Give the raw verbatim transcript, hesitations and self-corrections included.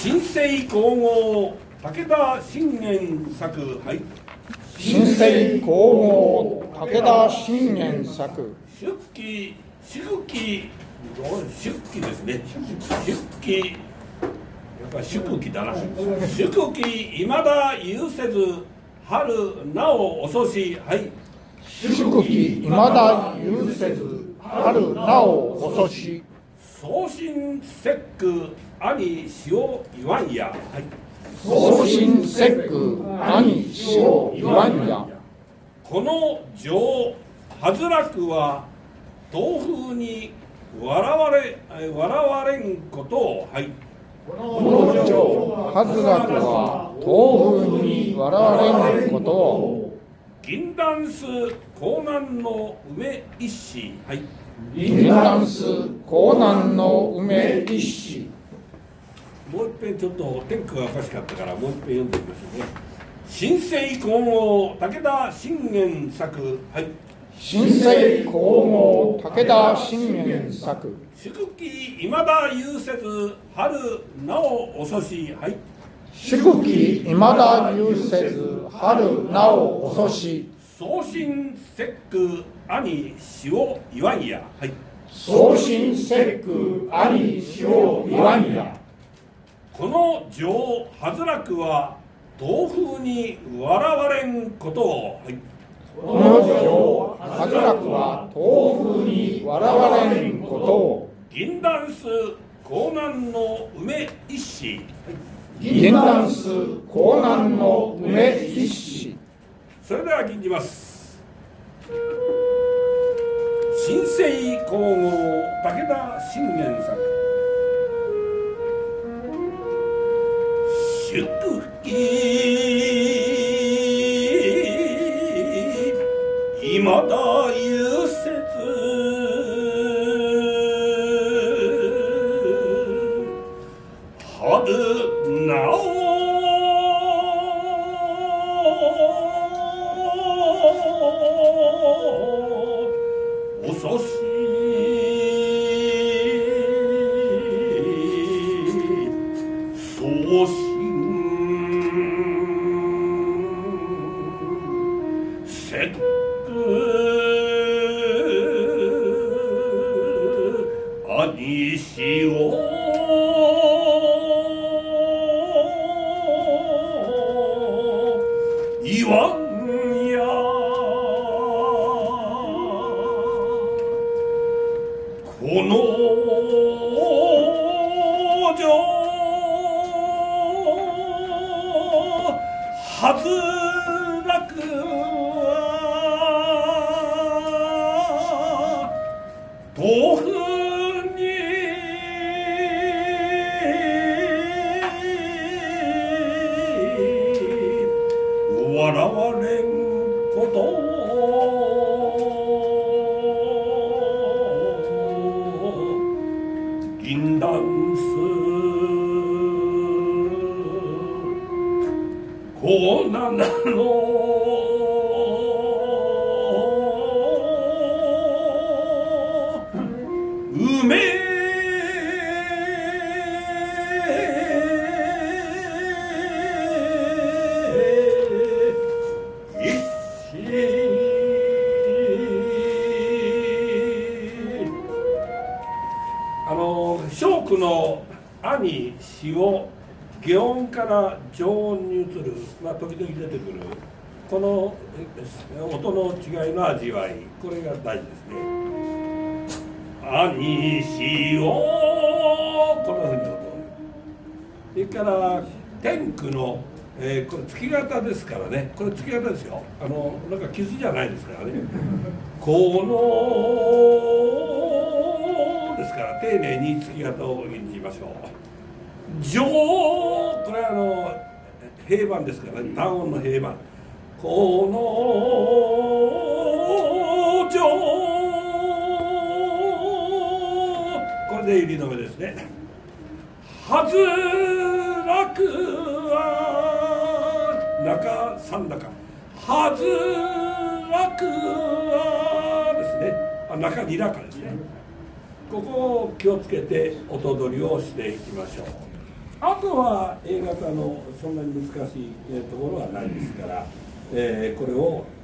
新生皇后武田信玄作、はい、 新生皇后武田信玄作、 出記祝記出記ですね、出記やっぱ祝記だな、祝記いまだ有せず春なお遅し、はい、 祝記いまだ有せず春なお遅し、 送信節句兄塩言わんや、はい、 送信節句兄塩言わんや、 この情はずらくは東風に笑われ笑われんことを、はい、 この情はずらくは東風に笑われんことを、 銀弾す江南の梅一子、はい、 銀弾す江南の梅一子、 もう一遍ちょっと天句がおかしかったからもう一遍読んでみましょうね。新生皇后武田信玄作、はい、 新生皇后武田信玄作、 祝記いまだ有せず春なお遅し、はい、 祝記いまだ有せず春なお遅し、 送信節句兄塩言わんや、はい、 送信節句兄塩言わんや、 この情はずらくは東風に笑われんことを、はい、 この情はずらくは東風に笑われんことを、 銀弾す江南の梅一子、はい、 銀弾す江南の梅一子。 それでは吟じます。新生皇后武田信玄作、祝記いまだ有せず春なお遅し、送信節兄塩言わんや、この情はずらくは東風に笑われんことを、銀弾す江南の梅あの正句の「あ」に「し」を下音から上音に移る、まあ、時々出てくるこの音の違いの味わい、これが大事ですね。「あ」に「し」をこんなふうに音を。それから天句の、えー、これ月型ですからね、これ月型ですよ、あのなんか傷じゃないですからね。このですから丁寧に月型を演じましょう。上、これはあの平板ですからね、単音の平板。この上、これで入りの目ですね。はずらくは中三中、はずらくはですね、あ中二中ですね。ここを気をつけて音取りをしていきましょう。 あとは A 型のそんなに難しいところはないですから、えーこれを